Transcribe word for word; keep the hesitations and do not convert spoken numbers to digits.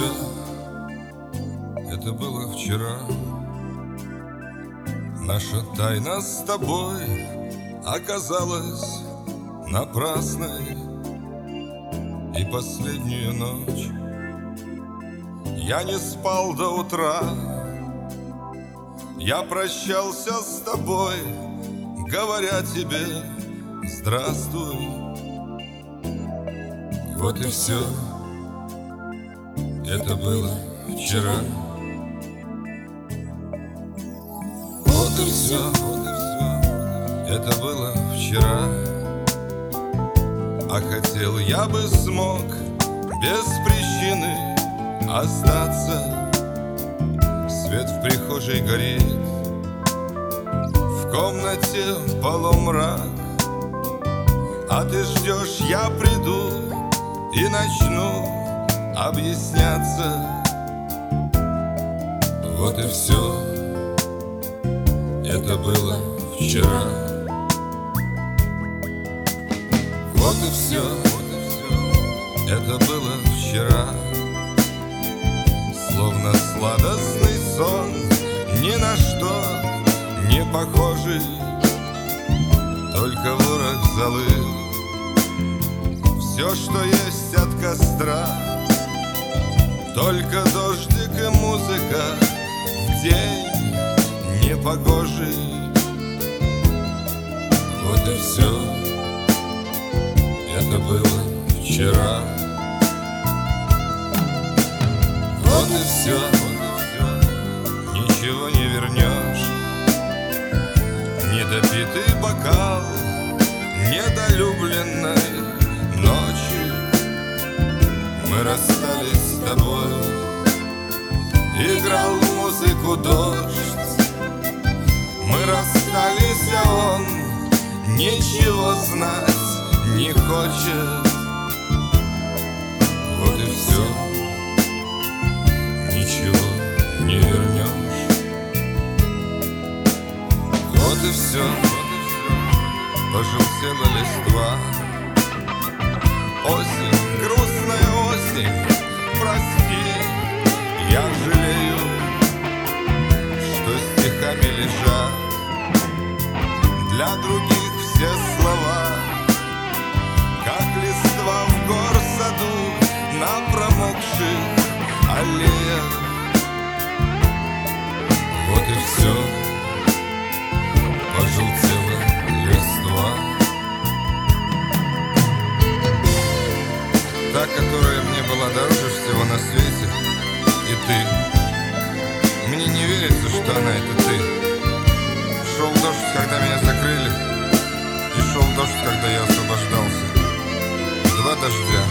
все, это было вчера. Наша тайна с тобой оказалась напрасной. И последнюю ночь я не спал до утра. Я прощался с тобой, говоря тебе здравствуй. Вот и все, это было вчера. Вот и все, вот и все, это было вчера. А хотел я бы смог без причины остаться. Свет в прихожей горит, в комнате полумрак. А ты ждешь, я приду и начну объясняться. Вот и все, это было вчера. Вот и все, вот и все, это было вчера. Словно сладостный сон, ни на что не похожий. Только ворох золы, все, что есть от костра. Только дождик и музыка в день непогожий. Вот и все, это было вчера. Вот и все, ничего не вернешь. Недопитый бокал недолюбленной ночи. Мы расстались с тобой, играл музыку дождь. Мы расстались, а он ничего знать не хочет. Вот и все, ничего не вернешь. Вот и все, пожелтела листва. Осень, грустная осень, прости, я жалею, что стихами лежат для других все слова, как листва в горсаду на промокших аллеях. Вот и все, пожелтела листва. Та, которая мне была дороже всего на свете, и ты. Мне не верится, что она — это ты. Шел дождь, когда меня закрыли, и шел дождь, когда я освобождался. Два дождя,